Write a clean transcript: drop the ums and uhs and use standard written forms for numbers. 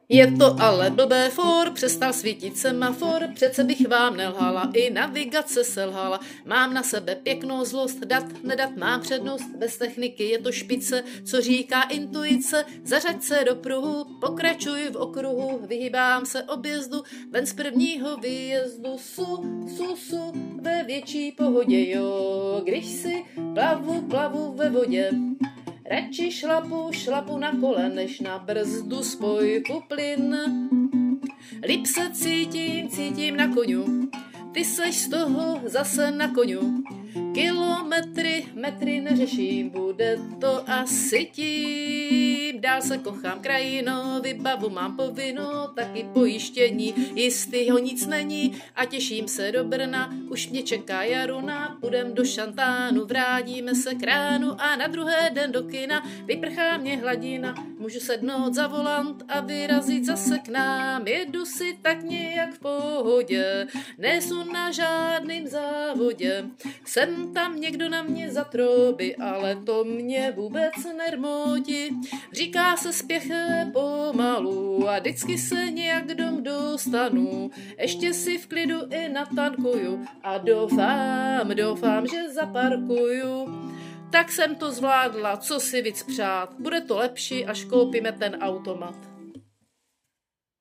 Je to ale blbé for, přestal svítit semafor, přece bych vám nelhala, i navigace selhala. Mám na sebe pěknou zlost, dat, nedat mám přednost, bez techniky je to špice, co říká intuice, zařaď se do pruhu, pokračuj v okruhu, vyhýbám se objezdu, ven z prvního výjezdu, su, ve větší pohodě, jo, když si plavu ve vodě. Radši šlapu na kole, než na brzdu spojku plyn. Líp se cítím na koňu, ty seš z toho zase na koňu. Metry neřeším, bude to asi tím. Dál se kochám krajinou, vybavu mám povinnou, taky pojištění, jistýho nic není a těším se do Brna, už mě čeká jaruna, půjdem do Šantánu, vrátíme se k ránu a na druhý den do kina, vyprchá mě hladina, můžu sednout za volant a vyrazit zase k nám, jedu si tak nějak v pohodě, nejsou na žádným závodě, jsem tam někdo na mě zatrobí, ale to mě vůbec nermotí. Říká se spěche pomalu a vždycky se nějak dom dostanu. Ještě si v klidu i natankuju a doufám, že zaparkuju. Tak jsem to zvládla, co si víc přát. Bude to lepší, až koupíme ten automat.